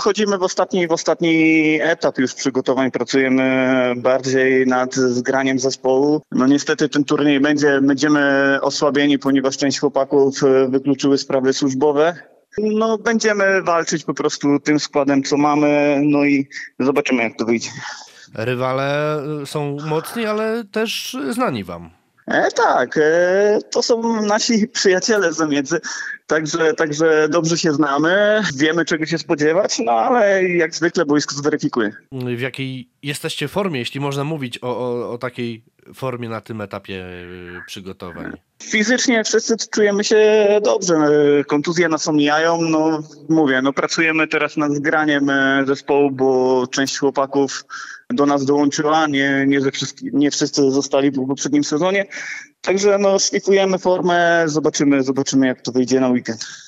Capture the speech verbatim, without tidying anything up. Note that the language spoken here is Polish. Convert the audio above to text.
wchodzimy w ostatni, w ostatni etap już przygotowań, pracujemy bardziej nad zgraniem zespołu. No niestety ten turniej będzie, będziemy osłabieni, ponieważ część chłopaków wykluczyły sprawy służbowe. No będziemy walczyć po prostu tym składem, co mamy, no i zobaczymy, jak to wyjdzie. Rywale są mocni, ale też znani wam. E, tak, e, to są nasi przyjaciele z zamiedzy, także, także dobrze się znamy, wiemy czego się spodziewać, no ale jak zwykle boisko zweryfikuje. W jakiej jesteście formie, jeśli można mówić o, o, o takiej formie na tym etapie przygotowań? Fizycznie wszyscy czujemy się dobrze, kontuzje nas omijają, no mówię, no pracujemy teraz nad zgraniem zespołu, bo część chłopaków do nas dołączyła, nie, nie, że wszyscy, nie wszyscy zostali w poprzednim sezonie, także no szlifujemy formę, zobaczymy, zobaczymy jak to wyjdzie na weekend.